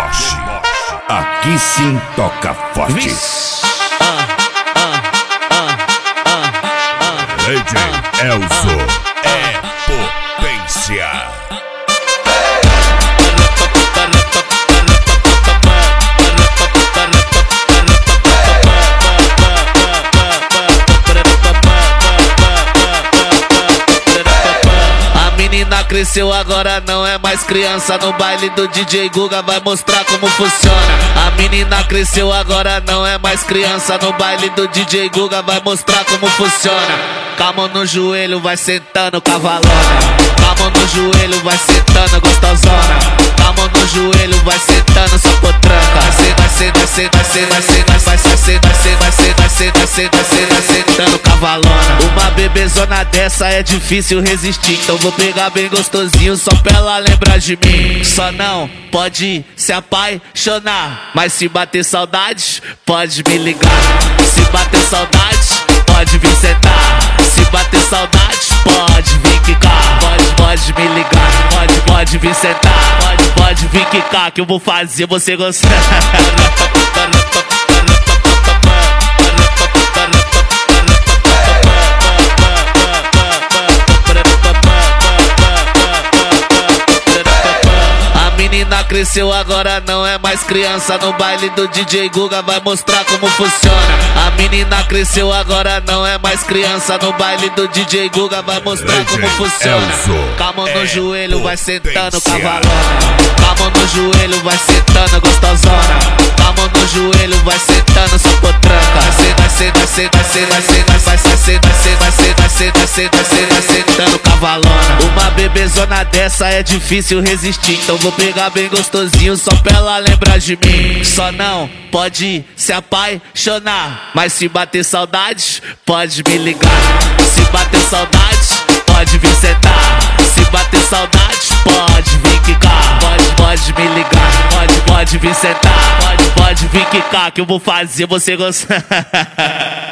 Mosh. Aqui sim toca forte. DJ Elzo é potência. Cresceu, agora não é mais criança. No baile do DJ Guga vai mostrar como funciona. A menina cresceu, agora não é mais criança. No baile do DJ Guga vai mostrar como funciona. Com a mão no joelho vai sentando cavalona. Com a mão no joelho vai sentando gostosona. Com a mão no joelho vai sentando sua potranca. Vai sentando cavalona. Uma bebezona dessa é difícil resistir, então vou pegar bem gostosinho só pra ela lembrar de mim. Só não pode se apaixonar, mas se bater saudade, pode me ligar. Se bater saudade, pode vir sentar. Se bater saudade, pode vir quicar. Pode me ligar, pode vir sentar. Pode vir quicar que eu vou fazer você gostar. Cresceu, agora não é mais criança. No baile do DJ Guga vai mostrar como funciona. A menina cresceu, agora não é mais criança. No baile do DJ Guga vai mostrar como funciona. Com a mão no joelho vai sentando cavalona. Com a mão no joelho vai sentando gostosona. Com a mão no joelho vai sentando sua potranca. Vai sentando cavalona. Uma bebezona dessa é difícil resistir, então vou pegar bem gostosinho só pra ela lembrar de mim. Só não pode se apaixonar, mas se bater saudade, pode me ligar. Se bater saudade, pode vir sentar. Se bater saudade, pode vir quicar. Pode me ligar, pode vir sentar. Pode vir quicar que eu vou fazer você gostar.